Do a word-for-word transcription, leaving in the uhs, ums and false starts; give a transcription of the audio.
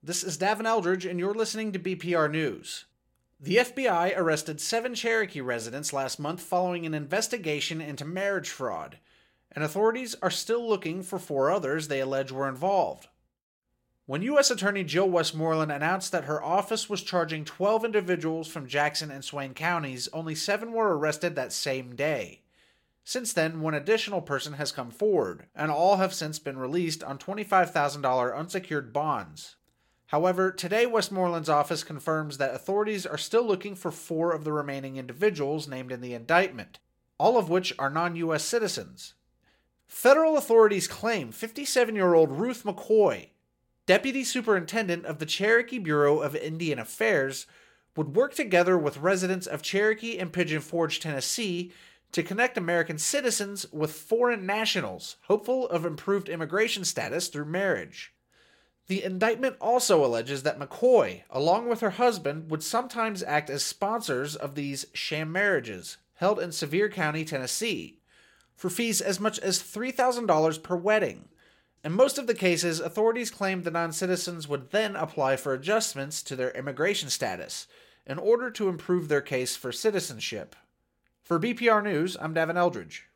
This is Davin Eldridge, and you're listening to B P R News. The F B I arrested seven Cherokee residents last month following an investigation into marriage fraud, and authorities are still looking for four others they allege were involved. When U S Attorney Jill Westmoreland announced that her office was charging twelve individuals from Jackson and Swain counties, only seven were arrested that same day. Since then, one additional person has come forward, and all have since been released on twenty-five thousand dollars unsecured bonds. However, today Westmoreland's office confirms that authorities are still looking for four of the remaining individuals named in the indictment, all of which are non-U S citizens. Federal authorities claim fifty-seven-year-old Ruth McCoy, Deputy Superintendent of the Cherokee Bureau of Indian Affairs, would work together with residents of Cherokee and Pigeon Forge, Tennessee, to connect American citizens with foreign nationals hopeful of improved immigration status through marriage. The indictment also alleges that McCoy, along with her husband, would sometimes act as sponsors of these sham marriages, held in Sevier County, Tennessee, for fees as much as three thousand dollars per wedding. In most of the cases, authorities claimed the non-citizens would then apply for adjustments to their immigration status in order to improve their case for citizenship. For B P R News, I'm Davin Eldridge.